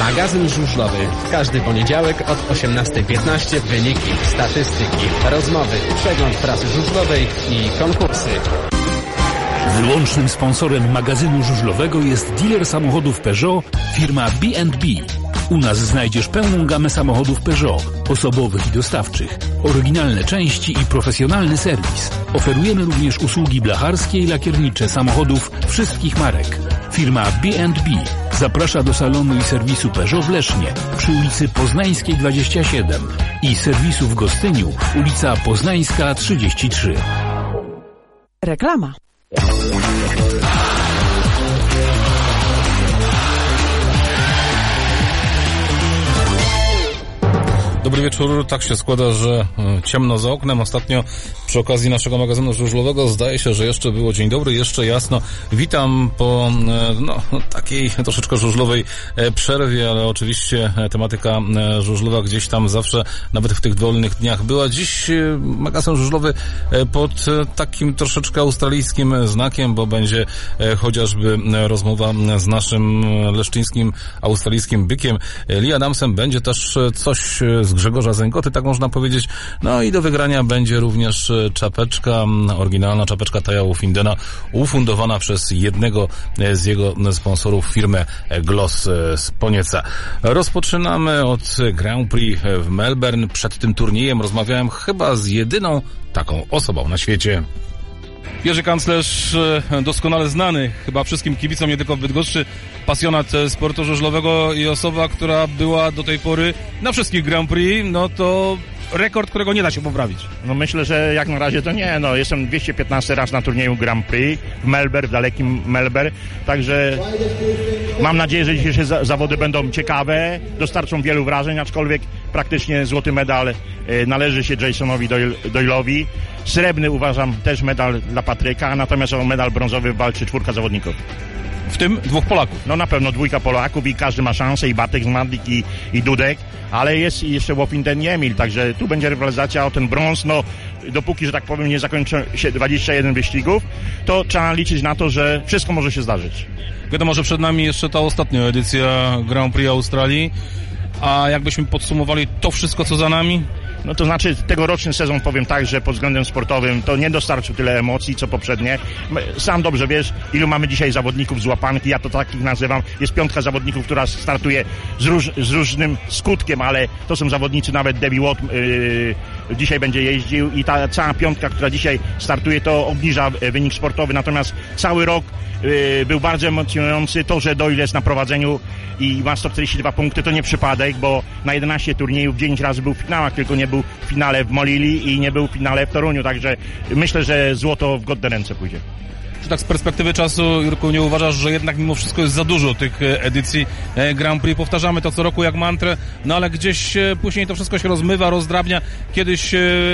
Magazyn żużlowy. Każdy poniedziałek od 18:15 wyniki, statystyki, rozmowy, przegląd prasy żużlowej i konkursy. Wyłącznym sponsorem magazynu żużlowego jest dealer samochodów Peugeot, firma B&B. U nas znajdziesz pełną gamę samochodów Peugeot, osobowych i dostawczych, oryginalne części i profesjonalny serwis. Oferujemy również usługi blacharskie i lakiernicze samochodów wszystkich marek. Firma B&B zaprasza do salonu i serwisu Peugeot w Lesznie przy ulicy Poznańskiej 27 i serwisu w Gostyniu, ulica Poznańska 33. Reklama. Dobry wieczór. Tak się składa, że ciemno za oknem. Ostatnio przy okazji naszego magazynu żużlowego zdaje się, że jeszcze było dzień dobry, jeszcze jasno. Witam po takiej troszeczkę żużlowej przerwie, ale oczywiście tematyka żużlowa gdzieś tam zawsze, nawet w tych wolnych dniach była. Dziś magazyn żużlowy pod takim troszeczkę australijskim znakiem, bo będzie chociażby rozmowa z naszym leszczyńskim australijskim bykiem Lee Adamsem. Będzie też coś z Grzegorza Zęgoty, tak można powiedzieć. No i do wygrania będzie również czapeczka, oryginalna czapeczka Taja Findena, ufundowana przez jednego z jego sponsorów, firmę Gloss z Ponieca. Rozpoczynamy od Grand Prix w Melbourne. Przed tym turniejem rozmawiałem chyba z jedyną taką osobą na świecie. Jerzy Kanclerz, doskonale znany chyba wszystkim kibicom, nie tylko w Bydgoszczy, pasjonat sportu żużlowego i osoba, która była do tej pory na wszystkich Grand Prix, no to rekord, którego nie da się poprawić. No myślę, że jak na razie to nie, jestem 215 raz na turnieju Grand Prix w Melbourne, w dalekim Melbourne, także mam nadzieję, że dzisiejsze zawody będą ciekawe, dostarczą wielu wrażeń, aczkolwiek praktycznie złoty medal należy się Jasonowi Doyle'owi. Srebrny uważam też medal dla Patryka, natomiast o medal brązowy walczy 4 zawodników. W tym 2 Polaków. No na pewno 2 Polaków i każdy ma szansę, i Bartek Zmadlik i Dudek, ale jest jeszcze Wofinden i Emil, także tu będzie rywalizacja o ten brąz, dopóki, że tak powiem, nie zakończy się 21 wyścigów, to trzeba liczyć na to, że wszystko może się zdarzyć. Wiadomo, że przed nami jeszcze ta ostatnia edycja Grand Prix Australii, a jakbyśmy podsumowali to wszystko, co za nami? No to znaczy tegoroczny sezon, powiem tak, że pod względem sportowym to nie dostarczył tyle emocji, co poprzednie. Sam dobrze wiesz, ilu mamy dzisiaj zawodników z łapanki, ja to takich nazywam. Jest 5 zawodników, która startuje z różnym skutkiem, ale to są zawodnicy, nawet Debbie Watt dzisiaj będzie jeździł i ta cała 5, która dzisiaj startuje, to obniża wynik sportowy, natomiast cały rok był bardzo emocjonujący. To, że Doyle jest na prowadzeniu i ma 142 punkty, to nie przypadek, bo na 11 turniejów 9 razy był w finałach, tylko nie był w finale w Molili i nie był w finale w Toruniu, także myślę, że złoto w godne ręce pójdzie. Czy tak z perspektywy czasu, Jurku, nie uważasz, że jednak mimo wszystko jest za dużo tych edycji Grand Prix? Powtarzamy to co roku jak mantrę, ale gdzieś później to wszystko się rozmywa, rozdrabnia. Kiedyś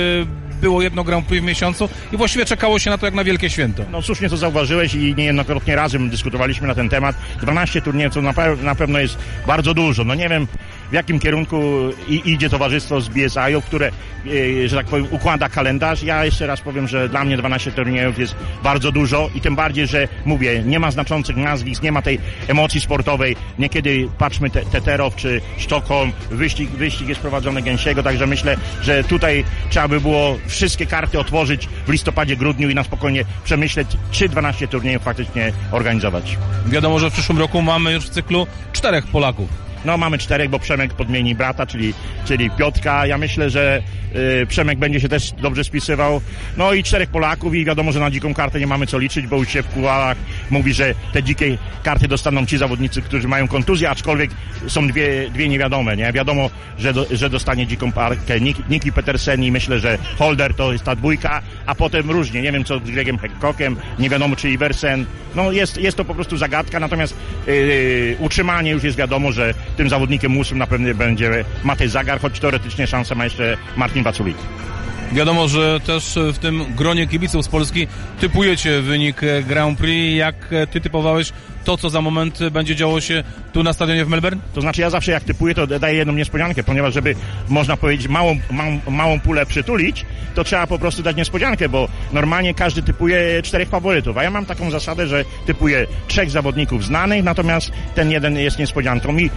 było jedno Grand Prix w miesiącu i właściwie czekało się na to jak na wielkie święto. No słusznie to zauważyłeś i niejednokrotnie razem dyskutowaliśmy na ten temat. 12 turniejów to na pewno jest bardzo dużo. Nie wiem, w jakim kierunku idzie towarzystwo z BSI-u, które, że tak powiem, układa kalendarz. Ja jeszcze raz powiem, że dla mnie 12 turniejów jest bardzo dużo i tym bardziej, że mówię, nie ma znaczących nazwisk, nie ma tej emocji sportowej. Niekiedy patrzmy Teterow czy Sztokholm, wyścig jest prowadzony Gęsiego, także myślę, że tutaj trzeba by było wszystkie karty otworzyć w listopadzie, grudniu i na spokojnie przemyśleć, czy 12 turniejów faktycznie organizować. Wiadomo, że w przyszłym roku mamy już w cyklu 4 Polaków. Mamy 4, bo Przemek podmieni brata, czyli Piotrka. Ja myślę, że Przemek będzie się też dobrze spisywał. I 4 Polaków i wiadomo, że na dziką kartę nie mamy co liczyć, bo już się w kularach mówi, że te dzikie karty dostaną ci zawodnicy, którzy mają kontuzję, aczkolwiek są dwie niewiadome, nie? Wiadomo, że dostanie dziką kartę Nicky Petersen i myślę, że Holder to jest ta 2, a potem różnie. Nie wiem co z Gregiem Hancockiem, nie wiadomo czy Iversen. Jest to po prostu zagadka, natomiast utrzymanie już jest wiadomo, że tym zawodnikiem ósmym na pewno będzie Matej Zagar, choć teoretycznie szansę ma jeszcze Martin Waculik. Wiadomo, że też w tym gronie kibiców z Polski typujecie wynik Grand Prix. Jak ty typowałeś to, co za moment będzie działo się tu na stadionie w Melbourne? To znaczy ja zawsze jak typuję, to daję jedną niespodziankę, ponieważ żeby, można powiedzieć, małą pulę przytulić, to trzeba po prostu dać niespodziankę, bo normalnie każdy typuje 4 faworytów, a ja mam taką zasadę, że typuję 3 zawodników znanych, natomiast ten jeden jest niespodzianką i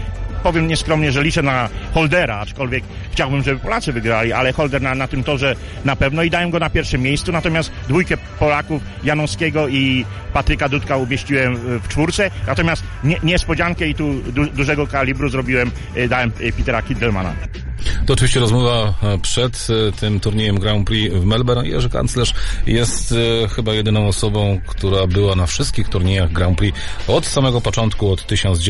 powiem nieskromnie, że liczę na Holdera, aczkolwiek chciałbym, żeby Polacy wygrali, ale Holder na tym torze na pewno i dałem go na pierwszym miejscu, natomiast dwójkę Polaków, Janowskiego i Patryka Dudka umieściłem w czwórce, natomiast niespodziankę i tu dużego kalibru dałem Petera Kindelmana. To oczywiście rozmowa przed tym turniejem Grand Prix w Melbourne. Jerzy Kanclerz jest chyba jedyną osobą, która była na wszystkich turniejach Grand Prix od samego początku, od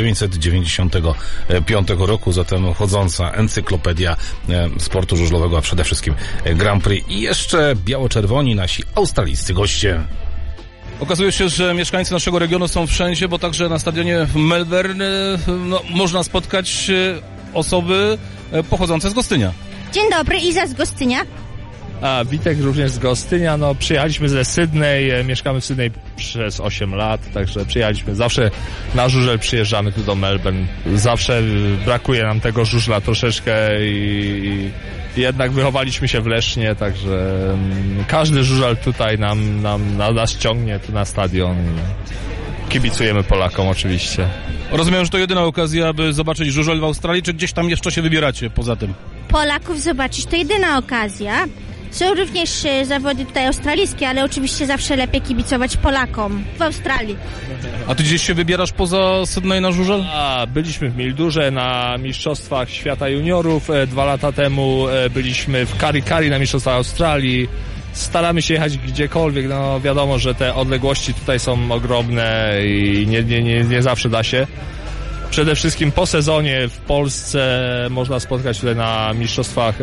1995 roku, zatem chodząca encyklopedia sportu żużlowego, a przede wszystkim Grand Prix. I jeszcze biało-czerwoni, nasi australijscy goście. Okazuje się, że mieszkańcy naszego regionu są wszędzie, bo także na stadionie w Melbourne można spotkać osoby pochodzące z Gostynia. Dzień dobry, Iza z Gostynia. A Witek również z Gostynia. No, przyjechaliśmy ze Sydney, mieszkamy w Sydney przez 8 lat, także przyjechaliśmy. Zawsze na żużel przyjeżdżamy tu do Melbourne. Zawsze brakuje nam tego żużla troszeczkę i jednak wychowaliśmy się w Lesznie, także każdy żużel tutaj nas ciągnie tu na stadion i kibicujemy Polakom oczywiście. Rozumiem, że to jedyna okazja, aby zobaczyć żużel w Australii, czy gdzieś tam jeszcze się wybieracie poza tym? Polaków zobaczyć to jedyna okazja. Są również zawody tutaj australijskie, ale oczywiście zawsze lepiej kibicować Polakom w Australii. A ty gdzieś się wybierasz poza Sydney na żużel? Byliśmy w Mildurze na Mistrzostwach Świata Juniorów 2 lata temu, byliśmy w Kari na Mistrzostwach Australii. Staramy się jechać gdziekolwiek, no wiadomo, że te odległości tutaj są ogromne i nie zawsze da się. Przede wszystkim po sezonie w Polsce można spotkać tutaj na mistrzostwach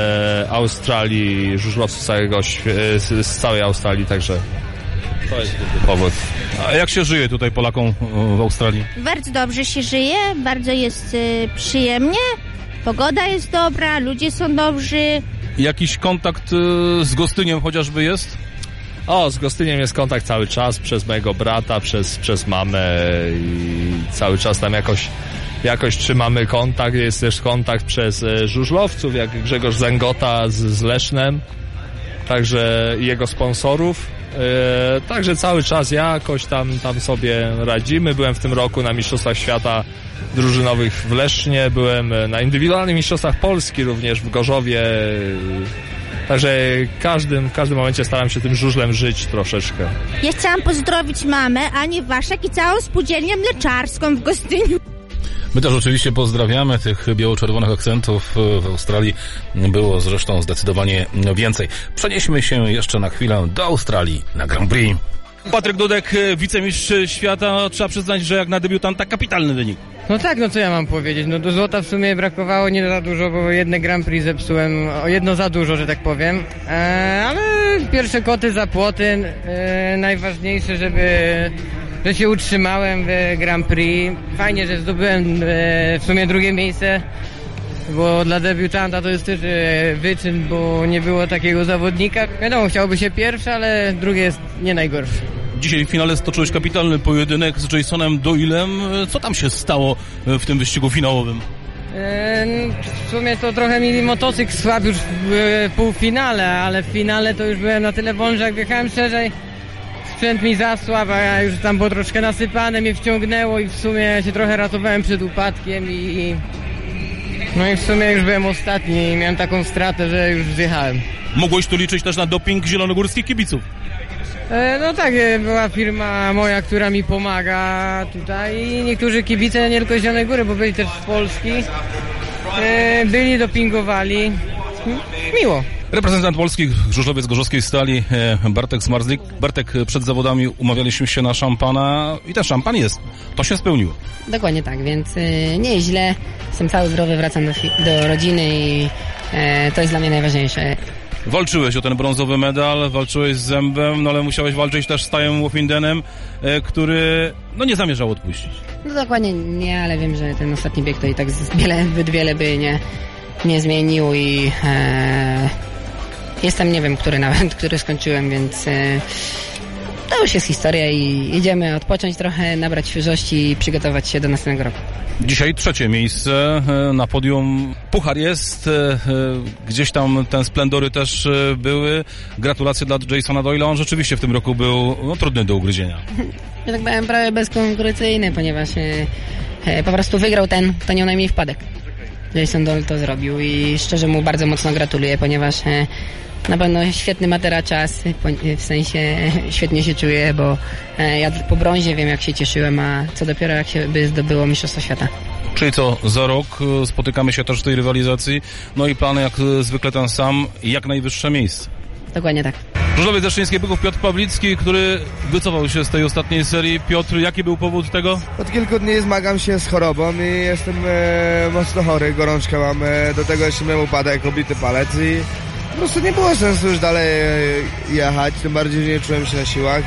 Australii żużlowców z całej Australii, także to jest główny powód. A jak się żyje tutaj Polakom w Australii? Bardzo dobrze się żyje, bardzo jest przyjemnie, pogoda jest dobra, ludzie są dobrzy. Jakiś kontakt z Gostyniem chociażby jest? Z Gostyniem jest kontakt cały czas, przez mojego brata, przez mamę i cały czas tam jakoś trzymamy kontakt. Jest też kontakt przez żużlowców, jak Grzegorz Zęgota z Lesznem, także jego sponsorów. Także cały czas jakoś tam sobie radzimy. Byłem w tym roku na Mistrzostwach Świata drużynowych w Lesznie, byłem na indywidualnych Mistrzostwach Polski również w Gorzowie. Także w każdym momencie staram się tym żużlem żyć troszeczkę. Ja chciałam pozdrowić mamę, Anię Waszek i całą spółdzielnię mleczarską w Gostyniu. My też oczywiście pozdrawiamy. Tych biało-czerwonych akcentów w Australii było zresztą zdecydowanie więcej. Przenieśmy się jeszcze na chwilę do Australii na Grand Prix. Patryk Dudek, wicemistrz świata. Trzeba przyznać, że jak na debiutanta kapitalny wynik. No tak, no co ja mam powiedzieć, no do złota w sumie brakowało nie za dużo, bo jedne Grand Prix zepsułem, jedno za dużo, że tak powiem, ale pierwsze koty za płoty, najważniejsze, że się utrzymałem w Grand Prix, fajnie, że zdobyłem w sumie drugie miejsce, bo dla debiutanta to jest też wyczyn, bo nie było takiego zawodnika, wiadomo, chciałoby się pierwsze, ale drugie jest nie najgorsze. Dzisiaj w finale stoczyłeś kapitalny pojedynek z Jasonem Doylem. Co tam się stało w tym wyścigu finałowym? W sumie to trochę mi motocykl słabł już w półfinale, ale w finale to już byłem na tyle wolny, że jak wjechałem szerzej, sprzęt mi zasłabł, a ja już tam było troszkę nasypane, mnie wciągnęło i w sumie się trochę ratowałem przed upadkiem no i w sumie już byłem ostatni i miałem taką stratę, że już zjechałem. Mogłeś tu liczyć też na doping zielonogórskich kibiców? No tak, była firma moja, która mi pomaga tutaj i niektórzy kibice, nie tylko z Zielonej Góry, bo byli też z Polski, byli, dopingowali, miło. Reprezentant Polski, żużlowiec Gorzowskiej Stali, Bartek Zmarzlik. Bartek, przed zawodami umawialiśmy się na szampana i ten szampan jest. To się spełniło. Dokładnie tak, więc nie jest źle. Jestem cały zdrowy, wracam do rodziny i to jest dla mnie najważniejsze. Walczyłeś o ten brązowy medal, walczyłeś z Zębem, no ale musiałeś walczyć też z Tajem Wofindenem, który nie zamierzał odpuścić. No dokładnie nie, ale wiem, że ten ostatni bieg to i tak zbyt wiele by nie zmienił i jestem, nie wiem, który skończyłem, więc to już jest historia i jedziemy odpocząć trochę, nabrać świeżości i przygotować się do następnego roku. Dzisiaj 3. miejsce na podium. Puchar jest, gdzieś tam te splendory też były. Gratulacje dla Jasona Doyle'a. On rzeczywiście w tym roku był trudny do ugryzienia. Ja tak powiem, prawie bezkonkurencyjny, ponieważ po prostu wygrał ten, kto nie miał najmniej wpadek. Jason Doyle to zrobił i szczerze mu bardzo mocno gratuluję, ponieważ na pewno świetny ma teraz czas, w sensie świetnie się czuję, bo ja po brązie wiem, jak się cieszyłem, a co dopiero jak się by zdobyło Mistrzostwo Świata. Czyli co, za rok spotykamy się też w tej rywalizacji, no i plany jak zwykle ten sam, jak najwyższe miejsce. Dokładnie tak. Żużlowiec Leszczyńskiej Byków Piotr Pawlicki, który wycofał się z tej ostatniej serii. Piotr, jaki był powód tego? Od kilku dni zmagam się z chorobą i jestem mocno chory, gorączkę mam, do tego jeszcze miałem upadek, obity palec i po prostu nie było sensu już dalej jechać, tym bardziej, że nie czułem się na siłach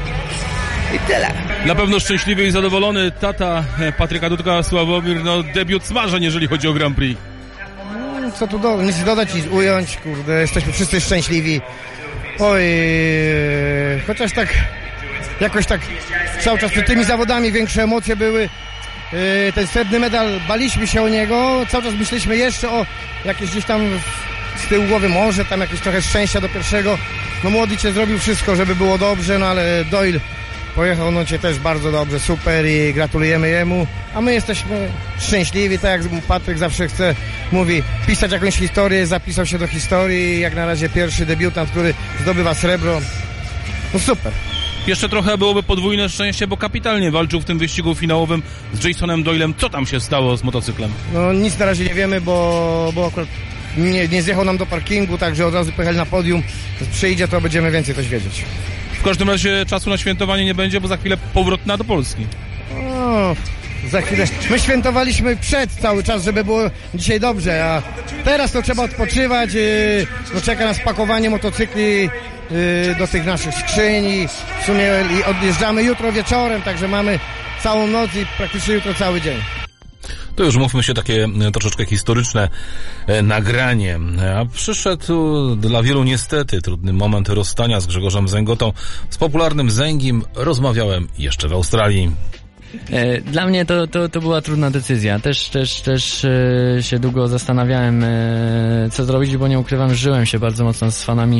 i tyle. Na pewno szczęśliwy i zadowolony tata Patryka Dudka, Sławomir, debiut z marzeń, jeżeli chodzi o Grand Prix. Co tu nic dodać i ująć, kurde, jesteśmy wszyscy szczęśliwi. Oj, chociaż tak, jakoś tak cały czas przed tymi zawodami większe emocje były. Ten srebrny medal, baliśmy się o niego, cały czas myśleliśmy jeszcze o jakieś gdzieś tam z tyłu głowy może tam jakieś trochę szczęścia do pierwszego. No młody cię zrobił wszystko, żeby było dobrze, no ale Doyle pojechał cię też bardzo dobrze, super i gratulujemy jemu. A my jesteśmy szczęśliwi, tak jak Patryk zawsze mówi, pisać jakąś historię, zapisał się do historii, jak na razie pierwszy debiutant, który zdobywa srebro. No super. Jeszcze trochę byłoby podwójne szczęście, bo kapitalnie walczył w tym wyścigu finałowym z Jasonem Doylem. Co tam się stało z motocyklem? No nic na razie nie wiemy, bo akurat nie zjechał nam do parkingu, także od razu pojechali na podium. Przyjdzie, to będziemy więcej coś wiedzieć. W każdym razie czasu na świętowanie nie będzie, bo za chwilę powrotna do Polski. O, za chwilę. My świętowaliśmy cały czas, żeby było dzisiaj dobrze, a teraz to trzeba odpoczywać. No czeka nas pakowanie motocykli do tych naszych skrzyni. W sumie odjeżdżamy jutro wieczorem, także mamy całą noc i praktycznie jutro cały dzień. To już mówmy się takie troszeczkę historyczne nagranie. A przyszedł dla wielu niestety trudny moment rozstania z Grzegorzem Zęgotą. Z popularnym Zęgim rozmawiałem jeszcze w Australii. Dla mnie to była trudna decyzja. Też się długo zastanawiałem, co zrobić, bo nie ukrywam, żyłem się bardzo mocno z fanami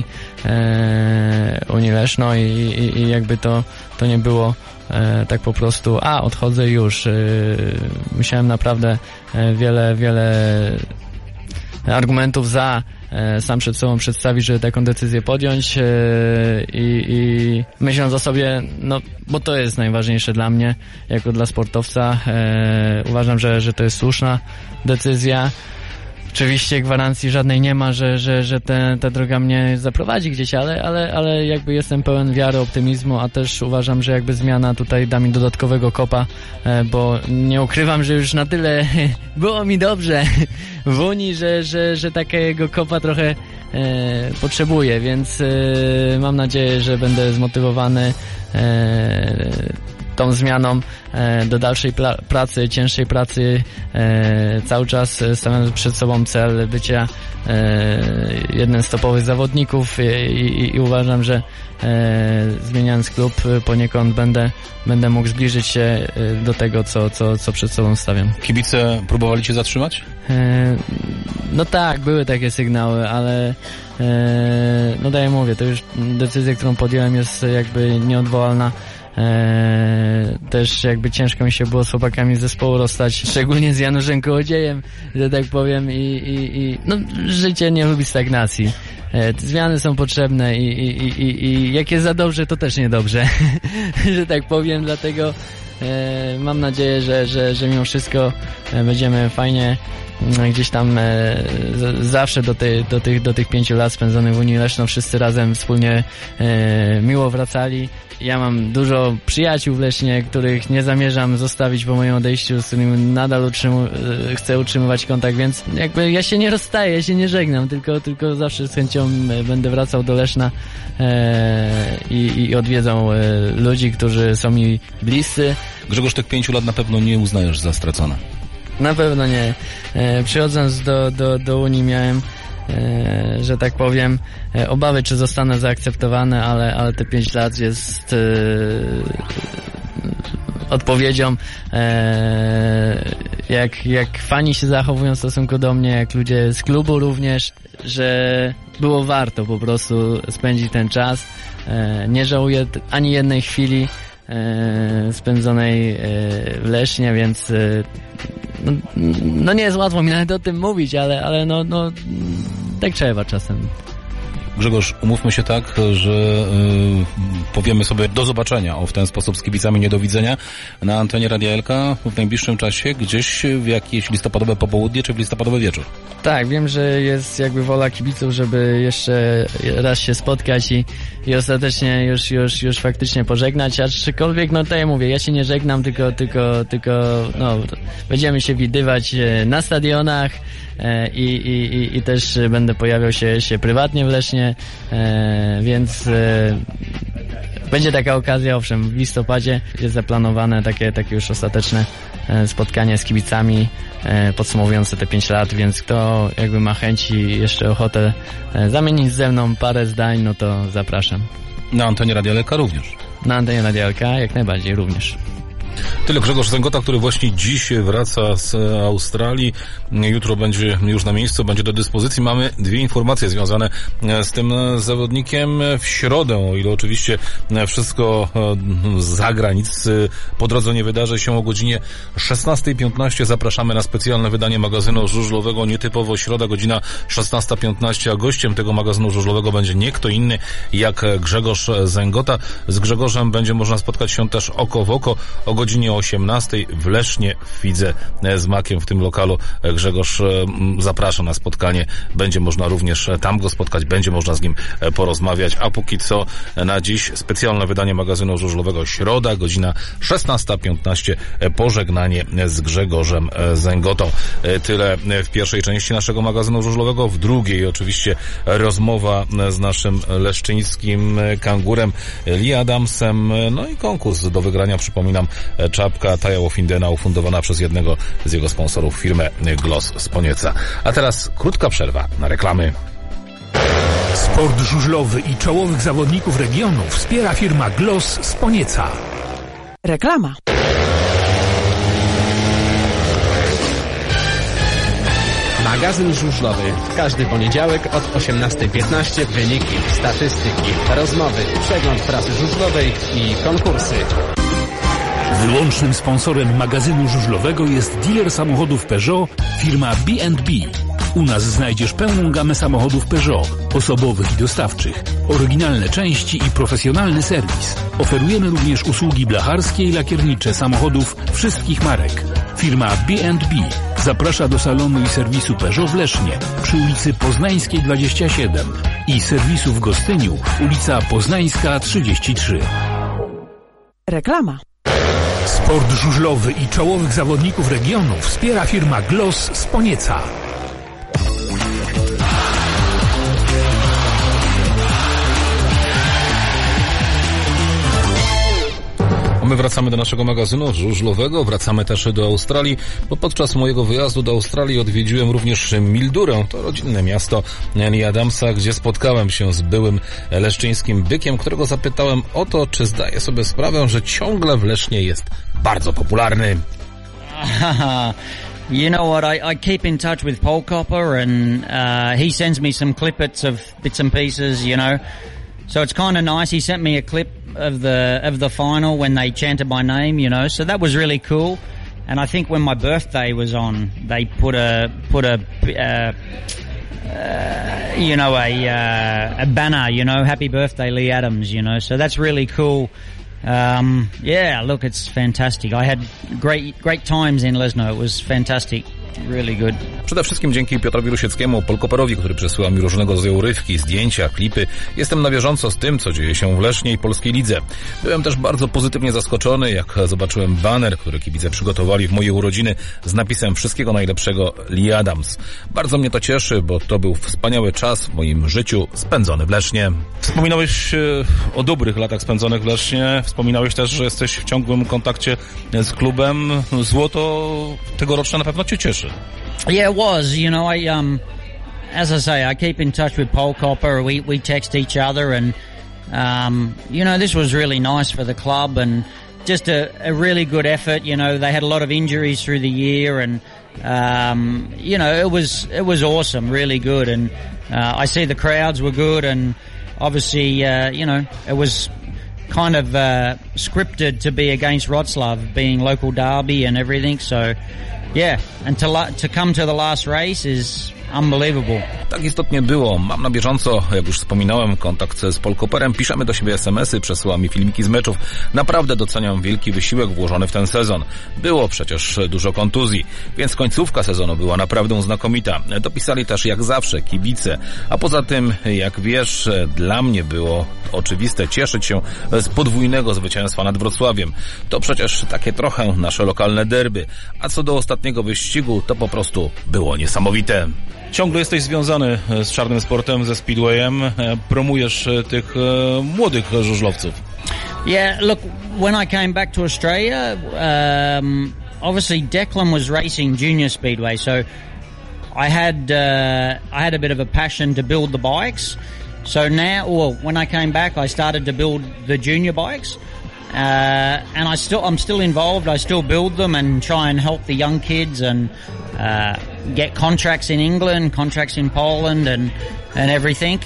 Unii Leszno i jakby to nie było tak po prostu, odchodzę już. Musiałem naprawdę wiele argumentów za sam przed sobą przedstawić, żeby taką decyzję podjąć i myśląc o sobie, bo to jest najważniejsze dla mnie, jako dla sportowca. Uważam, że to jest słuszna decyzja. Oczywiście gwarancji żadnej nie ma, że ta droga mnie zaprowadzi gdzieś, ale jakby jestem pełen wiary, optymizmu, a też uważam, że jakby zmiana tutaj da mi dodatkowego kopa, bo nie ukrywam, że już na tyle było mi dobrze w Unii, że takiego kopa trochę potrzebuję, więc mam nadzieję, że będę zmotywowany tą zmianą do dalszej pracy, cięższej pracy, cały czas stawiam przed sobą cel bycia jednym z topowych zawodników i uważam, że zmieniając klub poniekąd będę mógł zbliżyć się do tego, co przed sobą stawiam. Kibice próbowali cię zatrzymać? No tak, były takie sygnały, ale tak jak mówię, to już decyzja, którą podjąłem, jest jakby nieodwołalna. Też jakby ciężko mi się było z chłopakami z zespołu rozstać, szczególnie z Januszem Kołodziejem, że tak powiem, i życie nie lubi stagnacji. Zmiany są potrzebne i jak jest za dobrze, to też niedobrze, że tak powiem, dlatego mam nadzieję, że mimo wszystko będziemy fajnie gdzieś tam zawsze do tych 5 lat spędzonych w Unii Leszno wszyscy razem wspólnie miło wracali. Ja mam dużo przyjaciół w Lesznie, których nie zamierzam zostawić po moim odejściu, z którymi nadal chcę utrzymywać kontakt, więc jakby ja się nie rozstaję, ja się nie żegnam, tylko zawsze z chęcią będę wracał do Leszna i odwiedzał ludzi, którzy są mi bliscy. Grzegorz, tych 5 lat na pewno nie uznajesz za stracone. Na pewno nie. Przychodząc do Unii miałem że tak powiem, obawy, czy zostanę zaakceptowany, ale te 5 lat jest odpowiedzią, jak fani się zachowują w stosunku do mnie, jak ludzie z klubu również, że było warto po prostu spędzić ten czas. Nie żałuję ani jednej chwili spędzonej w Lesznie, więc no nie jest łatwo mi nawet o tym mówić, ale no tak trzeba czasem. Grzegorz, umówmy się tak, że powiemy sobie do zobaczenia, w ten sposób z kibicami nie do widzenia, na antenie Radia Elka w najbliższym czasie, gdzieś w jakieś listopadowe popołudnie czy w listopadowy wieczór. Tak, wiem, że jest jakby wola kibiców, żeby jeszcze raz się spotkać i ostatecznie już faktycznie pożegnać, aczkolwiek, no tak jak mówię, ja się nie żegnam, tylko no, będziemy się widywać na stadionach i też będę pojawiał się prywatnie w Lesznie, więc będzie taka okazja, owszem, w listopadzie jest zaplanowane takie już ostateczne spotkanie z kibicami podsumowujące te 5 lat, więc kto jakby ma chęć i jeszcze ochotę zamienić ze mną parę zdań, no to zapraszam. Na antenie Radia Elka również. Na antenie Radia Elka jak najbardziej również. Tyle Grzegorz Zęgota, który właśnie dziś wraca z Australii. Jutro będzie już na miejscu, będzie do dyspozycji. Mamy 2 informacje związane z tym zawodnikiem. W środę, o ile oczywiście wszystko za granic po drodze nie wydarzy się, o godzinie 16:15 zapraszamy na specjalne wydanie magazynu żużlowego. Nietypowo środa, godzina 16:15, a gościem tego magazynu żużlowego będzie nie kto inny jak Grzegorz Zęgota. Z Grzegorzem będzie można spotkać się też oko w oko o godzinie 18:00 w Lesznie w Widze z Makiem w tym lokalu. Grzegorz zaprasza na spotkanie. Będzie można również tam go spotkać, będzie można z nim porozmawiać, a póki co na dziś specjalne wydanie magazynu żużlowego środa, godzina 16:15, pożegnanie z Grzegorzem Zęgotą. Tyle w pierwszej części naszego magazynu żużlowego. W drugiej oczywiście rozmowa z naszym leszczyńskim kangurem Lee Adamsem, no i konkurs do wygrania, przypominam, czapka Taja Wofindena ufundowana przez jednego z jego sponsorów, firmę Gloss z Ponieca. A teraz krótka przerwa na reklamy. Sport żużlowy i czołowych zawodników regionu wspiera firma Gloss z Ponieca. Reklama. Magazyn żużlowy. Każdy poniedziałek od 18:15 wyniki, statystyki, rozmowy, przegląd prasy żużlowej i konkursy. Wyłącznym sponsorem magazynu żużlowego jest dealer samochodów Peugeot, firma B&B. U nas znajdziesz pełną gamę samochodów Peugeot, osobowych i dostawczych, oryginalne części i profesjonalny serwis. Oferujemy również usługi blacharskie i lakiernicze samochodów wszystkich marek. Firma B&B zaprasza do salonu i serwisu Peugeot w Lesznie przy ulicy Poznańskiej 27 i serwisu w Gostyniu, ulica Poznańska 33. Reklama. Sport żużlowy i czołowych zawodników regionu wspiera firma Gloss z Ponieca. My wracamy do naszego magazynu żużlowego, wracamy też do Australii, bo podczas mojego wyjazdu do Australii odwiedziłem również Mildurę, to rodzinne miasto Lee Adamsa, gdzie spotkałem się z byłym leszczyńskim bykiem, którego zapytałem o to, czy zdaje sobie sprawę, że ciągle w Lesznie jest bardzo popularny. You know what, I keep in touch with Paul Copper and he sends me some clippets of bits and pieces, you know. So it's kind of nice. He sent me a clip of the final when they chanted my name, you know. So that was really cool. And I think when my birthday was on, they put a banner, you know, happy birthday Lee Adams, you know. So that's really cool. Yeah, look, it's fantastic. I had great times in Lesno. It was fantastic. Really good. Przede wszystkim dzięki Piotrowi Rusieckiemu, Paul Copperowi, który przesyła mi różnego rodzaju urywki, zdjęcia, klipy. Jestem na bieżąco z tym, co dzieje się w Lesznie i polskiej lidze. Byłem też bardzo pozytywnie zaskoczony, jak zobaczyłem baner, który kibice przygotowali w moje urodziny z napisem wszystkiego najlepszego Lee Adams. Bardzo mnie to cieszy, bo to był wspaniały czas w moim życiu spędzony w Lesznie. Wspominałeś o dobrych latach spędzonych w Lesznie. Wspominałeś też, że jesteś w ciągłym kontakcie z klubem. Złoto tegoroczne na pewno cię cieszy. Yeah, it was. You know, as I say, I keep in touch with Pole Copper. We text each other, and this was really nice for the club, and just a really good effort. They had a lot of injuries through the year, and it was awesome, really good. And I see the crowds were good, and obviously, it was kind of scripted to be against Wrocław, being local derby and everything. So, yeah, and to come to the last race is unbelievable. Tak istotnie było. Mam na bieżąco, jak już wspominałem, kontakt z Pole Copperem. Piszemy do siebie SMS-y, przesyła mi filmiki z meczów. Naprawdę doceniam wielki wysiłek włożony w ten sezon. Było przecież dużo kontuzji, więc końcówka sezonu była naprawdę znakomita. Dopisali też jak zawsze kibice. A poza tym, jak wiesz, dla mnie było oczywiste cieszyć się z podwójnego zwycięstwa nad Wrocławiem. To przecież takie trochę nasze lokalne derby. A co do ostatniego wyścigu, to po prostu było niesamowite. Ciągle jesteś związany z czarnym sportem, ze speedwayem, promujesz tych młodych żużlowców. Yeah, look, when I came back to Australia, obviously Declan was racing junior speedway, so I had a bit of a passion to build the bikes. So now, when I came back, I started to build the junior bikes. And I'm still involved. I still build them and try and help the young kids and get contracts in England, contracts in Poland, and everything.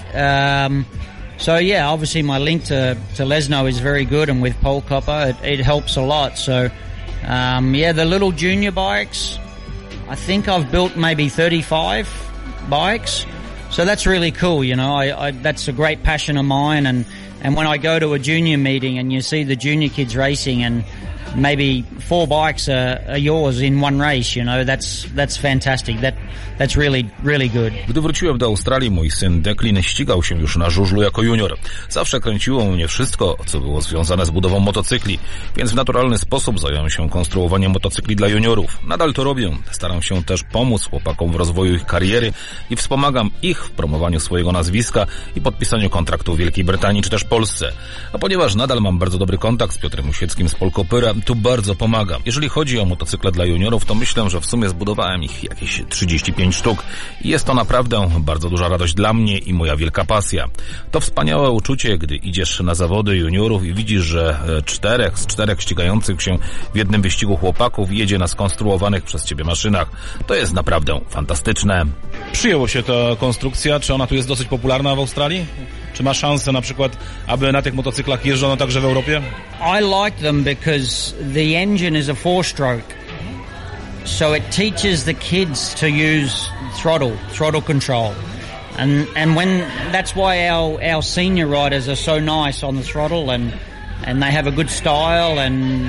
So yeah, obviously my link to Lesno is very good, and with Pole Copper, it helps a lot. So the little junior bikes, I think I've built maybe 35 bikes. So that's really cool, that's a great passion of mine, and when I go to a junior meeting and you see the junior kids racing and maybe 4 bikes are yours in one race, that's fantastic. That's really, really good. Gdy wróciłem do Australii, mój syn Declan ścigał się już na żużlu jako junior. Zawsze kręciło mnie wszystko, co było związane z budową motocykli, więc w naturalny sposób zająłem się konstruowaniem motocykli dla juniorów. Nadal to robię. Staram się też pomóc chłopakom w rozwoju ich kariery i wspomagam ich w promowaniu swojego nazwiska i podpisaniu kontraktu w Wielkiej Brytanii czy też Polsce. A ponieważ nadal mam bardzo dobry kontakt z Piotrem Musieckim z Pole Coppera, tu bardzo pomagam. Jeżeli chodzi o motocykle dla juniorów, to myślę, że w sumie zbudowałem ich jakieś 35 sztuk. I jest to naprawdę bardzo duża radość dla mnie i moja wielka pasja. To wspaniałe uczucie, gdy idziesz na zawody juniorów i widzisz, że 4 z 4 ścigających się w jednym wyścigu chłopaków jedzie na skonstruowanych przez ciebie maszynach. To jest naprawdę fantastyczne. Przyjęło się ta konstrukcja. Czy ona tu jest dosyć popularna w Australii? Czy ma szansę na przykład, aby na tych motocyklach jeżdżono także w Europie? I like them because the engine is a 4-stroke. So it teaches the kids to use throttle control. And when that's why our senior riders are so nice on the throttle, and they have a good style and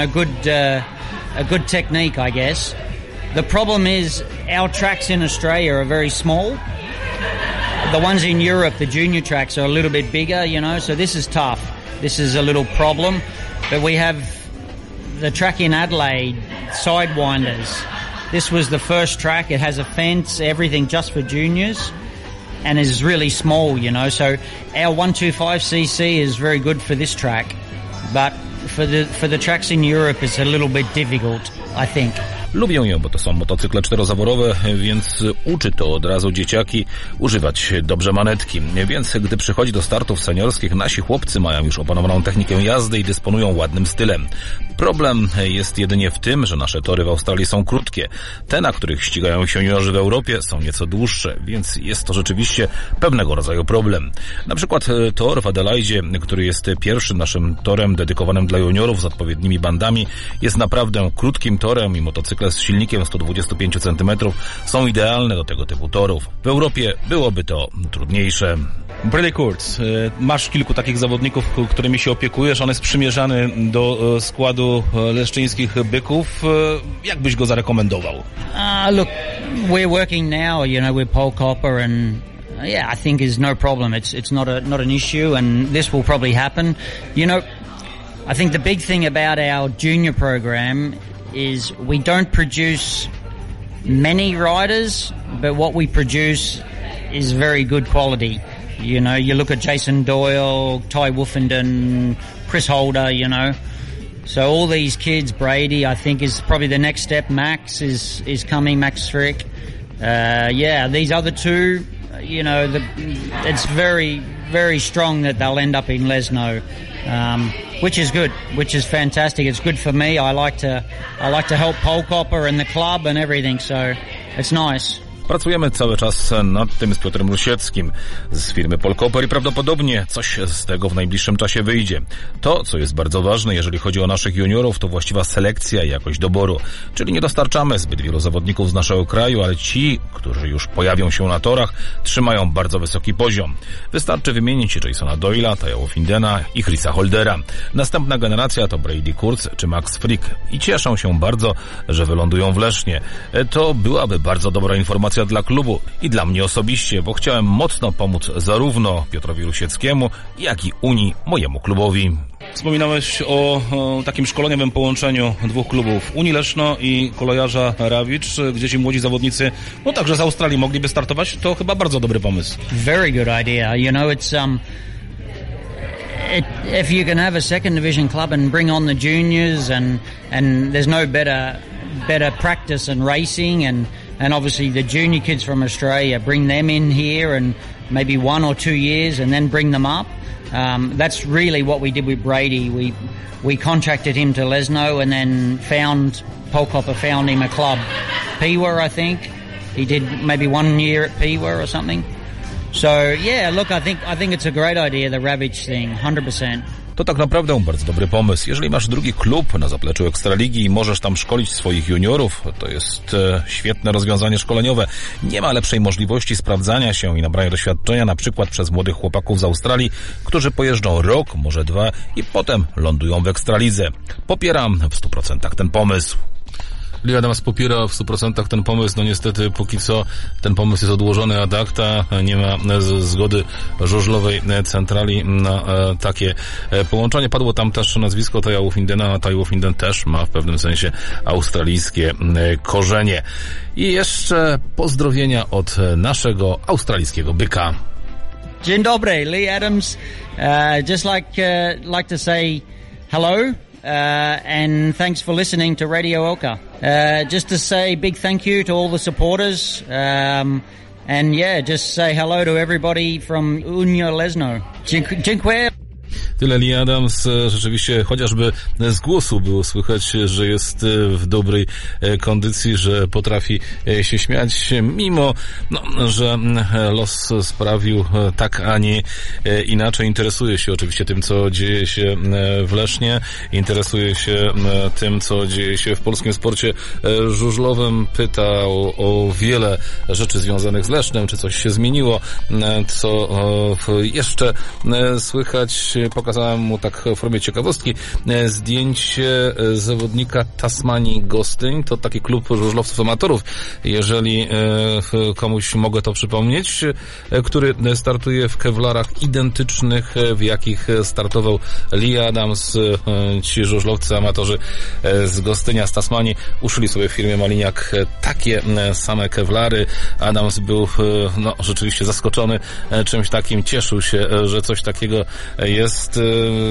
a good technique, I guess. The problem is our tracks in Australia are very small. The ones in Europe, the junior tracks, are a little bit bigger, so this is tough. This is a little problem. But we have the track in Adelaide, Sidewinders. This was the first track. It has a fence, everything just for juniors, and is really small, so our 125cc is very good for this track. But for the tracks in Europe, it's a little bit difficult, I think. Lubię ją, bo to są motocykle czterozaworowe, więc uczy to od razu dzieciaki używać dobrze manetki. Więc gdy przychodzi do startów seniorskich, nasi chłopcy mają już opanowaną technikę jazdy i dysponują ładnym stylem. Problem jest jedynie w tym, że nasze tory w Australii są krótkie. Te, na których ścigają się juniorzy w Europie, są nieco dłuższe, więc jest to rzeczywiście pewnego rodzaju problem. Na przykład tor w Adelaide, który jest pierwszym naszym torem dedykowanym dla juniorów z odpowiednimi bandami, jest naprawdę krótkim torem i motocykle z silnikiem 125 cm są idealne do tego typu torów. W Europie byłoby to trudniejsze. Brady Kurtz, masz kilku takich zawodników, którymi się opiekujesz. On jest przymierzany do składu leszczyńskich byków. Jak byś go zarekomendował? Look, we're working now, with Pole Copper, and I think is no problem. It's not an issue, and this will probably happen. I think the big thing about our junior program is we don't produce many riders, but what we produce is very good quality. You look at Jason Doyle, Ty Wolfenden, Chris Holder, So all these kids, Brady, I think is probably the next step. Max is coming, Max Frick. These other two, you know, it's very, very strong that they'll end up in Lesno, which is good, which is fantastic. It's good for me. I like to help Polkopper and the club and everything, so it's nice. Pracujemy cały czas nad tym z Piotrem Rusieckim z firmy Polkopper i prawdopodobnie coś z tego w najbliższym czasie wyjdzie. To, co jest bardzo ważne, jeżeli chodzi o naszych juniorów, to właściwa selekcja i jakość doboru. Czyli nie dostarczamy zbyt wielu zawodników z naszego kraju, ale ci, którzy już pojawią się na torach, trzymają bardzo wysoki poziom. Wystarczy wymienić Jasona Doyle'a, Tayo Findena i Chrisa Holdera. Następna generacja to Brady Kurz czy Max Frick i cieszą się bardzo, że wylądują w Lesznie. To byłaby bardzo dobra informacja dla klubu i dla mnie osobiście, bo chciałem mocno pomóc zarówno Piotrowi Rusieckiemu, jak i Unii, mojemu klubowi. Wspominałeś o takim szkoleniowym połączeniu dwóch klubów, Unii Leszno i Kolejarza Rawicz, gdzie ci młodzi zawodnicy, no także z Australii mogliby startować. To chyba bardzo dobry pomysł. Very good idea. You know, it's if you can have a second division club and bring on the juniors and there's no better practice and racing and obviously the junior kids from Australia, bring them in here and maybe 1 or 2 years and then bring them up. That's really what we did with Brady. We contracted him to Lesno and then Polkopper found him a club. Piwa, I think. He did maybe 1 year at Piwa or something. So yeah, look, I think it's a great idea, the Ravage thing, 100%. To tak naprawdę bardzo dobry pomysł. Jeżeli masz drugi klub na zapleczu Ekstraligi i możesz tam szkolić swoich juniorów, to jest świetne rozwiązanie szkoleniowe. Nie ma lepszej możliwości sprawdzania się i nabrania doświadczenia na przykład przez młodych chłopaków z Australii, którzy pojeżdżą rok, może 2 i potem lądują w Ekstralidze. Popieram w 100% ten pomysł. Lee Adams popiera w 100% ten pomysł. No niestety póki co ten pomysł jest odłożony ad acta. Nie ma zgody żużlowej centrali na takie połączenie. Padło tam też nazwisko Tayo Findena, a Tayo Finden też ma w pewnym sensie australijskie korzenie. I jeszcze pozdrowienia od naszego australijskiego byka. Dzień dobry, Lee Adams. Just like to say hello. And thanks for listening to Radio Oka. Just to say a big thank you to all the supporters. And yeah, just say hello to everybody from Unia Lesno. Dziękuję. Tyle Lee Adams. Rzeczywiście chociażby z głosu było słychać, że jest w dobrej kondycji, że potrafi się śmiać, mimo że los sprawił tak, a nie inaczej. Interesuje się oczywiście tym, co dzieje się w Lesznie, interesuje się tym, co dzieje się w polskim sporcie żużlowym. Pytał o wiele rzeczy związanych z Lesznem, czy coś się zmieniło, co jeszcze słychać. Pokazałem mu tak w formie ciekawostki zdjęcie zawodnika Tasmanii Gostyń. To taki klub żużlowców amatorów, jeżeli komuś mogę to przypomnieć, który startuje w kewlarach identycznych, w jakich startował Lee Adams. Ci żużlowcy amatorzy z Gostynia, z Tasmanii uszyli sobie w firmie Maliniak takie same kewlary. Adams był rzeczywiście zaskoczony czymś takim, cieszył się, że coś takiego jest.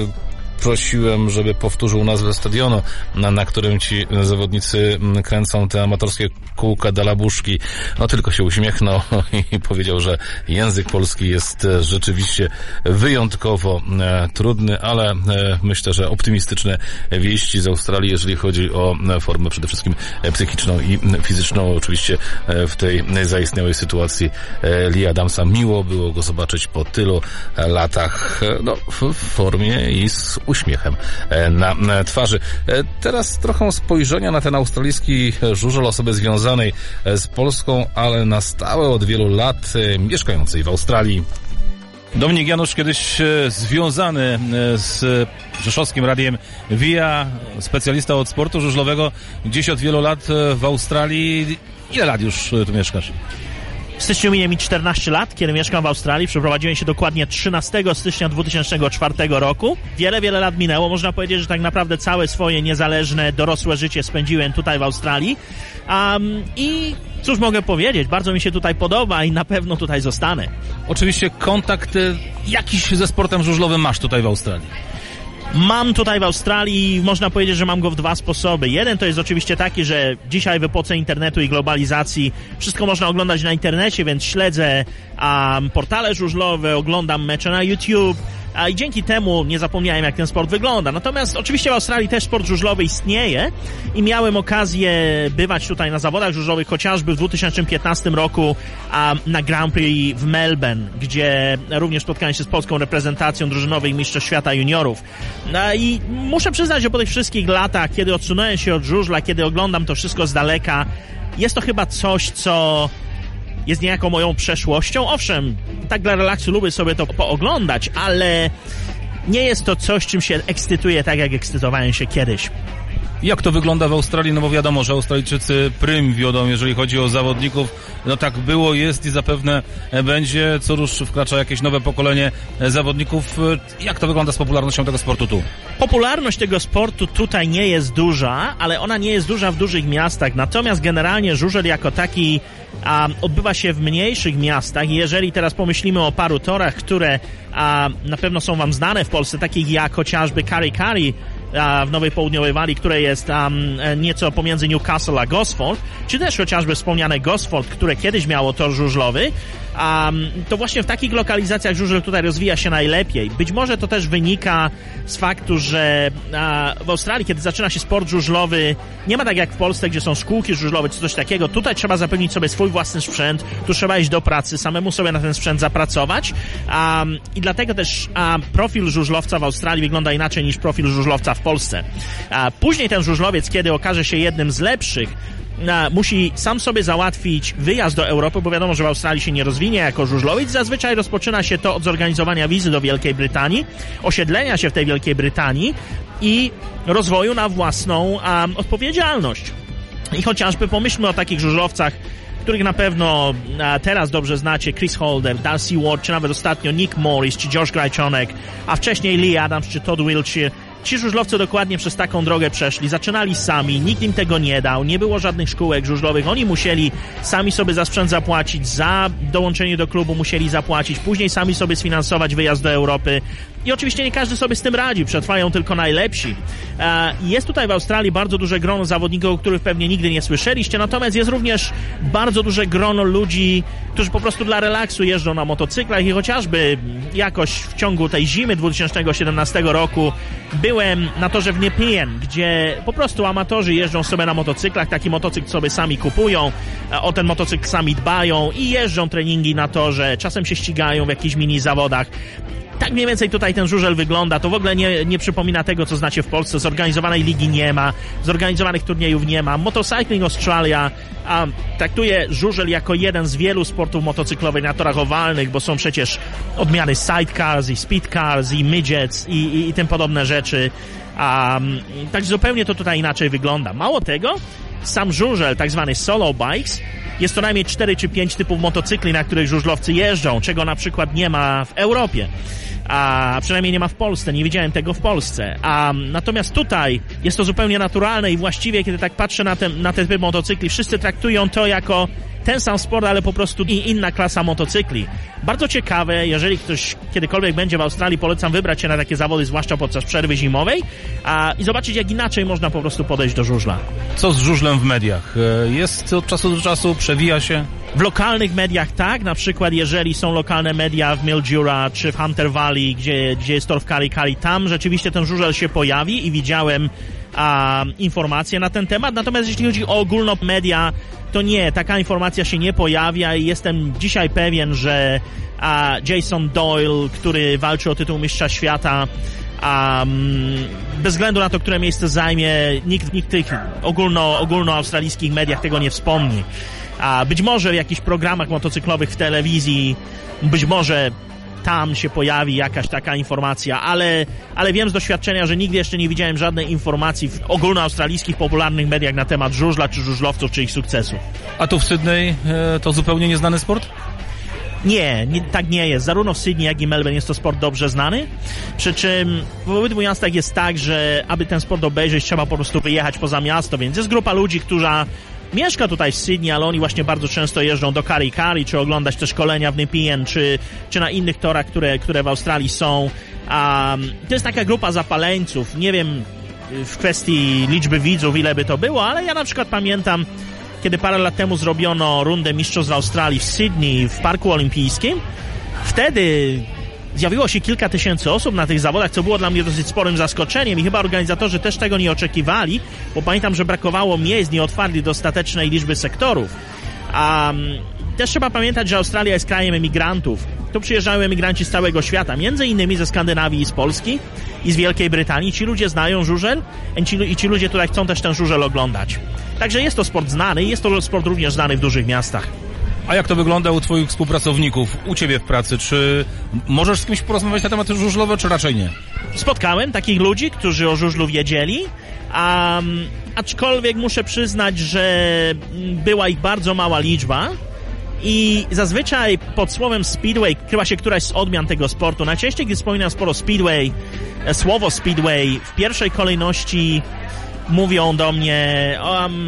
Prosiłem, żeby powtórzył nazwę stadionu, na którym ci zawodnicy kręcą te amatorskie kółka dalabuszki. No tylko się uśmiechnął i powiedział, że język polski jest rzeczywiście wyjątkowo trudny, ale myślę, że optymistyczne wieści z Australii, jeżeli chodzi o formę przede wszystkim psychiczną i fizyczną. Oczywiście w tej zaistniałej sytuacji Lee Adamsa miło było go zobaczyć po tylu latach w formie i z uśmiechem na twarzy. Teraz trochę spojrzenia na ten australijski żużel osoby związanej z Polską, ale na stałe od wielu lat mieszkającej w Australii. Dominik Janusz, kiedyś związany z rzeszowskim radiem VIA, specjalista od sportu żużlowego, gdzieś od wielu lat w Australii. Ile lat już tu mieszkasz? W styczniu minie mi 14 lat, kiedy mieszkam w Australii. Przeprowadziłem się dokładnie 13 stycznia 2004 roku. Wiele lat minęło. Można powiedzieć, że tak naprawdę całe swoje niezależne, dorosłe życie spędziłem tutaj w Australii. I cóż mogę powiedzieć? Bardzo mi się tutaj podoba i na pewno tutaj zostanę. Oczywiście kontakt jakiś ze sportem żużlowym masz tutaj w Australii? Mam tutaj w Australii, można powiedzieć, że mam go w dwa sposoby. Jeden to jest oczywiście taki, że dzisiaj w epoce internetu i globalizacji wszystko można oglądać na internecie, więc śledzę portale żużlowe, oglądam mecze na YouTube, i dzięki temu nie zapomniałem, jak ten sport wygląda. Natomiast oczywiście w Australii też sport żużlowy istnieje i miałem okazję bywać tutaj na zawodach żużlowych, chociażby w 2015 roku na Grand Prix w Melbourne, gdzie również spotkałem się z polską reprezentacją drużynowej Mistrzostw Świata Juniorów. I muszę przyznać, że po tych wszystkich latach, kiedy odsunąłem się od żużla, kiedy oglądam to wszystko z daleka, jest to chyba coś, co jest niejako moją przeszłością. Owszem, tak dla relaksu lubię sobie to pooglądać, ale nie jest to coś, czym się ekscytuję tak, jak ekscytowałem się kiedyś. Jak to wygląda w Australii? No bo wiadomo, że Australijczycy prym wiodą, jeżeli chodzi o zawodników. No tak było, jest i zapewne będzie. Co rusz wkracza jakieś nowe pokolenie zawodników. Jak to wygląda z popularnością tego sportu tu? Popularność tego sportu tutaj nie jest duża, ale ona nie jest duża w dużych miastach. Natomiast generalnie żużel jako taki odbywa się w mniejszych miastach. Jeżeli teraz pomyślimy o paru torach, które na pewno są wam znane w Polsce, takich jak chociażby Kurri Kurri w Nowej Południowej Walii, które jest nieco pomiędzy Newcastle a Gosford, czy też chociażby wspomniane Gosford, które kiedyś miało tor żużlowy, to właśnie w takich lokalizacjach żużel tutaj rozwija się najlepiej. Być może to też wynika z faktu, że w Australii, kiedy zaczyna się sport żużlowy, nie ma tak jak w Polsce, gdzie są szkółki żużlowe czy coś takiego. Tutaj trzeba zapewnić sobie swój własny sprzęt, tu trzeba iść do pracy, samemu sobie na ten sprzęt zapracować i dlatego też profil żużlowca w Australii wygląda inaczej niż profil żużlowca w Polsce. Później ten żużlowiec, kiedy okaże się jednym z lepszych, musi sam sobie załatwić wyjazd do Europy, bo wiadomo, że w Australii się nie rozwinie jako żużlowiec. Zazwyczaj rozpoczyna się to od zorganizowania wizy do Wielkiej Brytanii, osiedlenia się w tej Wielkiej Brytanii i rozwoju na własną odpowiedzialność. I chociażby pomyślmy o takich żużlowcach, których na pewno teraz dobrze znacie, Chris Holder, Darcy Ward, czy nawet ostatnio Nick Morris, czy Josh Grajczonek, a wcześniej Lee Adams, czy Todd Wiltshire. Ci żużlowcy dokładnie przez taką drogę przeszli, zaczynali sami, nikt im tego nie dał, nie było żadnych szkółek żużlowych, oni musieli sami sobie za sprzęt zapłacić, za dołączenie do klubu musieli zapłacić, później sami sobie sfinansować wyjazd do Europy i oczywiście nie każdy sobie z tym radzi, przetrwają tylko najlepsi. Jest tutaj w Australii bardzo duże grono zawodników, o których pewnie nigdy nie słyszeliście, natomiast jest również bardzo duże grono ludzi, którzy po prostu dla relaksu jeżdżą na motocyklach i chociażby jakoś w ciągu tej zimy 2017 roku byłem na torze w Nepean, gdzie po prostu amatorzy jeżdżą sobie na motocyklach, taki motocykl sobie sami kupują, o ten motocykl sami dbają i jeżdżą treningi na torze, czasem się ścigają w jakichś mini zawodach. Tak mniej więcej tutaj ten żużel wygląda, to w ogóle nie przypomina tego, co znacie w Polsce. Zorganizowanej ligi nie ma, zorganizowanych turniejów nie ma. Motorcycling Australia traktuje żużel jako jeden z wielu sportów motocyklowych na torach owalnych, bo są przecież odmiany sidecars i speedcars i midgets i tym podobne rzeczy. Także zupełnie to tutaj inaczej wygląda. Mało tego, sam żużel, tak zwany solo bikes, jest co najmniej 4 czy 5 typów motocykli, na których żużlowcy jeżdżą, czego na przykład nie ma w Europie. A przynajmniej nie ma w Polsce, nie widziałem tego w Polsce. Natomiast tutaj jest to zupełnie naturalne i właściwie, kiedy tak patrzę na te typy motocykli, wszyscy traktują to jako ten sam sport, ale po prostu inna klasa motocykli. Bardzo ciekawe, jeżeli ktoś kiedykolwiek będzie w Australii, polecam wybrać się na takie zawody, zwłaszcza podczas przerwy zimowej i zobaczyć, jak inaczej można po prostu podejść do żużla. Co z żużlem w mediach? Jest od czasu do czasu, przewija się? W lokalnych mediach tak, na przykład jeżeli są lokalne media w Mildura czy w Hunter Valley, gdzie jest tor w Kurri Kurri, tam rzeczywiście ten żużel się pojawi i widziałem informacje na ten temat. Natomiast jeśli chodzi o ogólnomedia, to nie, taka informacja się nie pojawia i jestem dzisiaj pewien, że Jason Doyle, który walczy o tytuł mistrza świata, bez względu na to, które miejsce zajmie, nikt tych ogólnoaustralijskich mediach tego nie wspomni. Być może w jakichś programach motocyklowych w telewizji, być może tam się pojawi jakaś taka informacja, ale wiem z doświadczenia, że nigdy jeszcze nie widziałem żadnej informacji w ogólnoaustralijskich popularnych mediach na temat żużla, czy żużlowców, czy ich sukcesu. A tu w Sydney to zupełnie nieznany sport? Nie, tak nie jest. Zarówno w Sydney, jak i Melbourne jest to sport dobrze znany. Przy czym w obydwu miastach jest tak, że aby ten sport obejrzeć, trzeba po prostu wyjechać poza miasto, więc jest grupa ludzi, mieszka tutaj w Sydney, ale oni właśnie bardzo często jeżdżą do Kari, czy oglądać te szkolenia w Nepean, czy na innych torach, które w Australii są. To jest taka grupa zapaleńców. Nie wiem w kwestii liczby widzów, ile by to było, ale ja na przykład pamiętam, kiedy parę lat temu zrobiono rundę mistrzostw Australii w Sydney, w Parku Olimpijskim. Wtedy zjawiło się kilka tysięcy osób na tych zawodach, co było dla mnie dosyć sporym zaskoczeniem i chyba organizatorzy też tego nie oczekiwali, bo pamiętam, że brakowało miejsc, nie otwarli dostatecznej liczby sektorów. Też trzeba pamiętać, że Australia jest krajem emigrantów. Tu przyjeżdżają emigranci z całego świata, między innymi ze Skandynawii i z Polski i z Wielkiej Brytanii. Ci ludzie znają żużel i ci ludzie tutaj chcą też ten żużel oglądać. Także jest to sport znany i jest to sport również znany w dużych miastach. A jak to wygląda u twoich współpracowników, u ciebie w pracy? Czy możesz z kimś porozmawiać na tematy żużlowe, czy raczej nie? Spotkałem takich ludzi, którzy o żużlu wiedzieli, aczkolwiek muszę przyznać, że była ich bardzo mała liczba i zazwyczaj pod słowem speedway kryła się któraś z odmian tego sportu. Najczęściej, gdy wspominam słowo speedway, w pierwszej kolejności mówią do mnie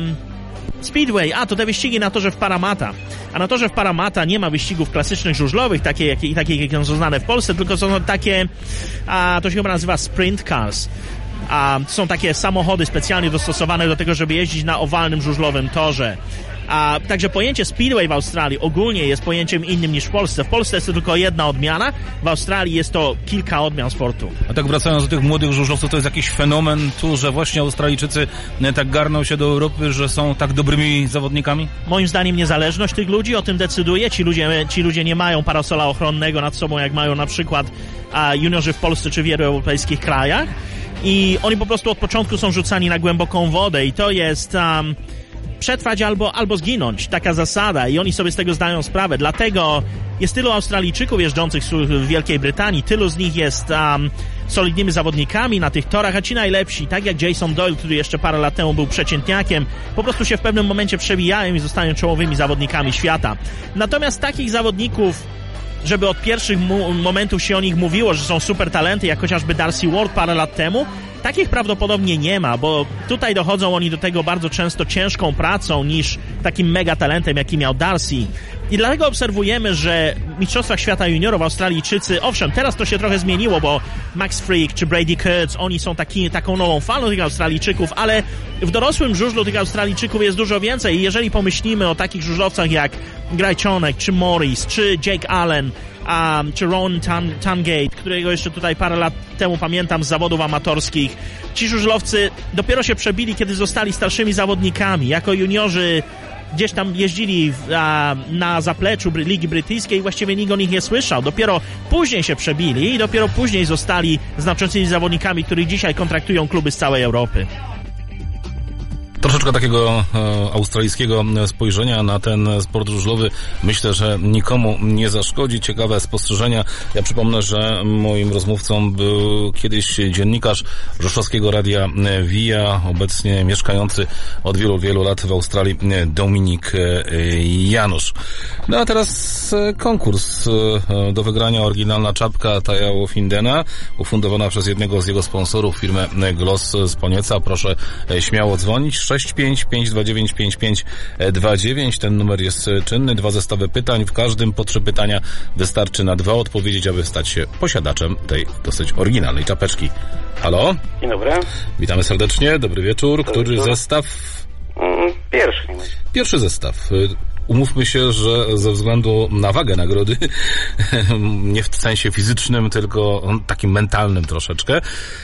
speedway, to te wyścigi na torze w Parramatta. A na torze w Parramatta nie ma wyścigów klasycznych żużlowych, takie jakie są znane w Polsce, tylko są takie, to się chyba nazywa sprint cars. Są takie samochody specjalnie dostosowane do tego, żeby jeździć na owalnym żużlowym torze. Także pojęcie speedway w Australii ogólnie jest pojęciem innym niż w Polsce. W Polsce jest to tylko jedna odmiana, w Australii jest to kilka odmian sportu. A tak wracając do tych młodych żużlowców, to jest jakiś fenomen tu, że właśnie Australijczycy tak garną się do Europy, że są tak dobrymi zawodnikami? Moim zdaniem niezależność tych ludzi o tym decyduje. Ci ludzie nie mają parasola ochronnego nad sobą, jak mają na przykład juniorzy w Polsce czy w wielu europejskich krajach. I oni po prostu od początku są rzucani na głęboką wodę i to jest przetrwać albo zginąć. Taka zasada i oni sobie z tego zdają sprawę. Dlatego jest tylu Australijczyków jeżdżących w Wielkiej Brytanii, tylu z nich jest solidnymi zawodnikami na tych torach, a ci najlepsi, tak jak Jason Doyle, który jeszcze parę lat temu był przeciętniakiem, po prostu się w pewnym momencie przebijają i zostają czołowymi zawodnikami świata. Natomiast takich zawodników, żeby od pierwszych momentów się o nich mówiło, że są super talenty, jak chociażby Darcy Ward parę lat temu, takich prawdopodobnie nie ma, bo tutaj dochodzą oni do tego bardzo często ciężką pracą niż takim mega talentem, jaki miał Darcy. I dlatego obserwujemy, że w Mistrzostwach Świata Juniorów Australijczycy, owszem, teraz to się trochę zmieniło, bo Max Frick czy Brady Kurtz, oni są taką nową falą tych Australijczyków, ale w dorosłym żużlu tych Australijczyków jest dużo więcej i jeżeli pomyślimy o takich żużlowcach jak Grajczonek, czy Morris, czy Jake Allen, czy Ron Tungate, którego jeszcze tutaj parę lat temu pamiętam z zawodów amatorskich. Ci żużlowcy dopiero się przebili, kiedy zostali starszymi zawodnikami. Jako juniorzy gdzieś tam jeździli na zapleczu Ligi Brytyjskiej i właściwie nikt o nich nie słyszał. Dopiero później się przebili i dopiero później zostali znaczącymi zawodnikami, których dzisiaj kontraktują kluby z całej Europy. Troszeczkę takiego australijskiego spojrzenia na ten sport żużlowy myślę, że nikomu nie zaszkodzi. Ciekawe spostrzeżenia. Ja przypomnę, że moim rozmówcą był kiedyś dziennikarz Rzeszowskiego Radia Via, obecnie mieszkający od wielu, wielu lat w Australii Dominik Janusz. No a teraz konkurs do wygrania. Oryginalna czapka Taya Wolfingena, ufundowana przez jednego z jego sponsorów, firmę Gloss z Ponieca. Proszę śmiało dzwonić. 6552955529. Ten numer jest czynny. 2 zestawy pytań. W każdym po 3 pytania wystarczy na 2 odpowiedzieć, aby stać się posiadaczem tej dosyć oryginalnej czapeczki. Halo? Dzień dobry. Witamy serdecznie. Dobry wieczór. Który zestaw? Pierwszy. Pierwszy zestaw. Umówmy się, że ze względu na wagę nagrody, nie w sensie fizycznym, tylko takim mentalnym troszeczkę,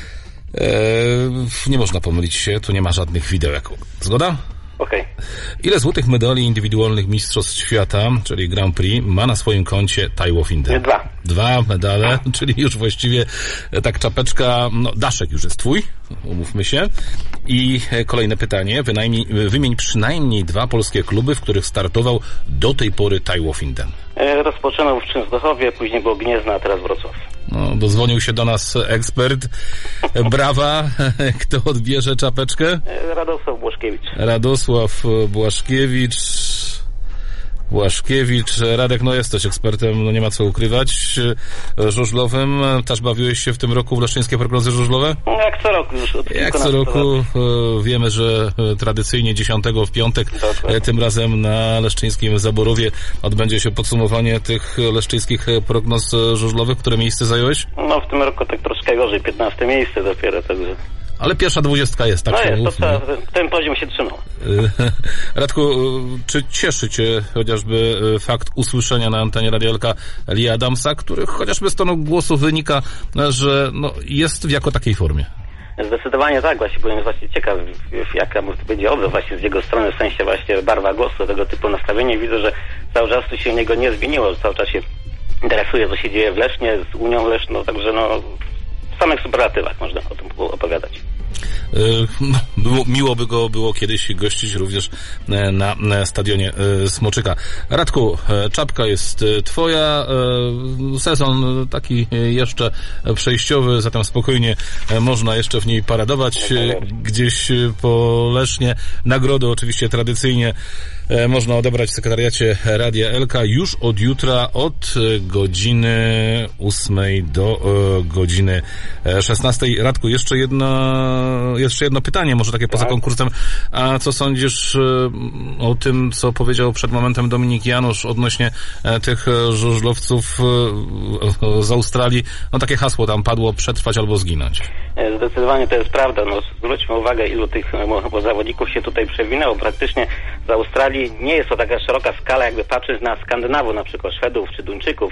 nie można pomylić się, tu nie ma żadnych widełek. Zgoda? Okej. Ile złotych medali indywidualnych Mistrzostw Świata, czyli Grand Prix, ma na swoim koncie Taya Wolfington? 2. 2 medale, czyli już właściwie tak czapeczka, daszek już jest twój, umówmy się. I kolejne pytanie, wymień przynajmniej 2 polskie kluby, w których startował do tej pory Taya Wolfington. Rozpoczynał w Częstochowie, później było Gniezno, a teraz Wrocław. Dozwonił się do nas ekspert. Brawa. Kto odbierze czapeczkę? Radosław Błaszkiewicz. Radosław Błaszkiewicz. Błaszkiewicz. Radek, no jesteś ekspertem, no nie ma co ukrywać, żużlowym. Też bawiłeś się w tym roku w leszczyńskie prognozy żużlowe? No, jak co roku już. Jak co roku wiemy, że tradycyjnie 10 w piątek, tym razem na leszczyńskim Zaborowie odbędzie się podsumowanie tych leszczyńskich prognoz żużlowych. Które miejsce zająłeś? No w tym roku tak troszkę gorzej, 15 miejsce dopiero, także... Ale pierwsza 20 jest, tak? No się jest, to ten poziom się trzymał. Radku, czy cieszy cię chociażby fakt usłyszenia na antenie Radia Elka Lee Adamsa, który chociażby z tonu głosu wynika, że no, jest w jako takiej formie? Zdecydowanie tak, właśnie byłem właśnie ciekaw, jaka będzie odzew właśnie z jego strony, w sensie właśnie barwa głosu, tego typu nastawienie. Widzę, że cały czas to się u niego nie zmieniło, że cały czas się interesuje, co się dzieje w Lesznie, z Unią Leszną, także no w samych superlatywach można o tym opowiadać. No, miło by go było kiedyś gościć również na stadionie Smoczyka. Radku, czapka jest twoja, sezon taki jeszcze przejściowy, zatem spokojnie można jeszcze w niej paradować gdzieś po Lesznie. Nagrody oczywiście tradycyjnie można odebrać w sekretariacie Radia Elka już od jutra od godziny 8 do godziny 16. Radku, jeszcze jedno pytanie, może takie poza konkursem. A co sądzisz o tym, co powiedział przed momentem Dominik Janusz odnośnie tych żużlowców z Australii? No takie hasło tam padło: przetrwać albo zginąć. Zdecydowanie to jest prawda. No, zwróćmy uwagę, ilu tych zawodników się tutaj przewinęło. Praktycznie z Australii nie jest to taka szeroka skala, jakby patrzeć na Skandynawów, na przykład Szwedów czy Duńczyków.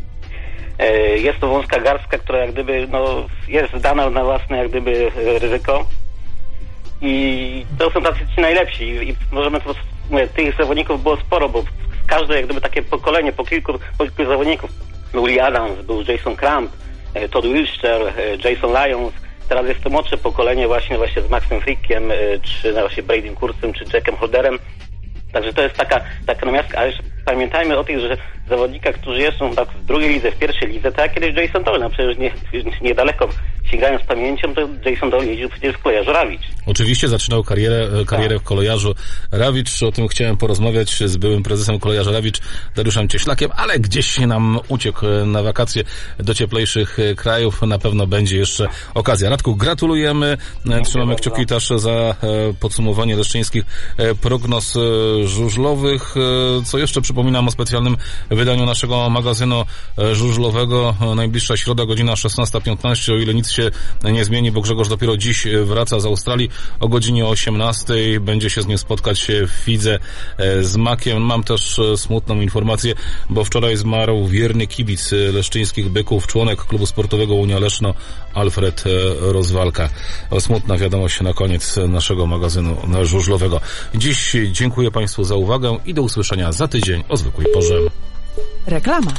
Jest to wąska garstka, która jak gdyby no, jest dana na własne jak gdyby ryzyko i to są tacy ci najlepsi i możemy to, tych zawodników było sporo, bo każde jak gdyby takie pokolenie, po kilku zawodników, był Lee Adams, był Jason Cramp, Todd Wilshire, Jason Lyons, teraz jest to młodsze pokolenie właśnie z Maxem Frickiem, czy właśnie Bradym Kurzem, czy Jackiem Holderem. Także to jest taka namiastka, ale pamiętajmy o tych, że zawodnikach, którzy są tak w drugiej lidze, w pierwszej lidze, tak jak kiedyś Jason Doyle, no przecież niedaleko sięgając pamięcią, to Jason Doyle jeździł przecież w kolejarzu Rawicz. Oczywiście zaczynał karierę w kolejarzu Rawicz, o tym chciałem porozmawiać z byłym prezesem kolejarza Rawicz, Dariuszem Cieślakiem, ale gdzieś nam uciekł na wakacje do cieplejszych krajów, na pewno będzie jeszcze okazja. Radku, gratulujemy, trzymamy kciuki też za podsumowanie leszczyńskich prognoz żużlowych. Co jeszcze przypominam o specjalnym wydaniu naszego magazynu żużlowego. Najbliższa środa, godzina 16:15, o ile nic się nie zmieni, bo Grzegorz dopiero dziś wraca z Australii. O godzinie 18:00 będzie się z nim spotkać w Fidze z Makiem. Mam też smutną informację, bo wczoraj zmarł wierny kibic leszczyńskich Byków, członek klubu sportowego Unia Leszno, Alfred Rozwalka. Smutna wiadomość na koniec naszego magazynu żużlowego. Dziś dziękuję Państwu za uwagę i do usłyszenia za tydzień o zwykłej porze. Reklama.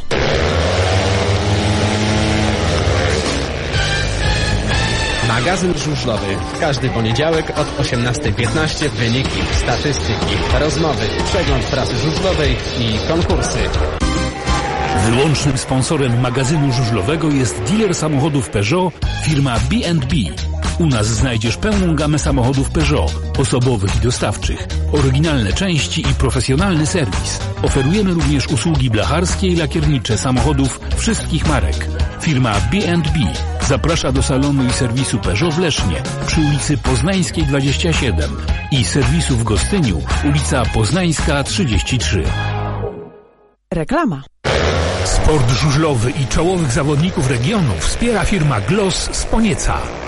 Magazyn żużlowy. W każdy poniedziałek od 18:15 wyniki, statystyki, rozmowy, przegląd prasy żużlowej i konkursy. Wyłącznym sponsorem magazynu żużlowego jest dealer samochodów Peugeot, firma B&B. U nas znajdziesz pełną gamę samochodów Peugeot, osobowych i dostawczych, oryginalne części i profesjonalny serwis. Oferujemy również usługi blacharskie i lakiernicze samochodów wszystkich marek. Firma B&B zaprasza do salonu i serwisu Peugeot w Lesznie przy ulicy Poznańskiej 27 i serwisu w Gostyniu, ulica Poznańska 33. Reklama. Sport żużlowy i czołowych zawodników regionu wspiera firma Gloss z Ponieca.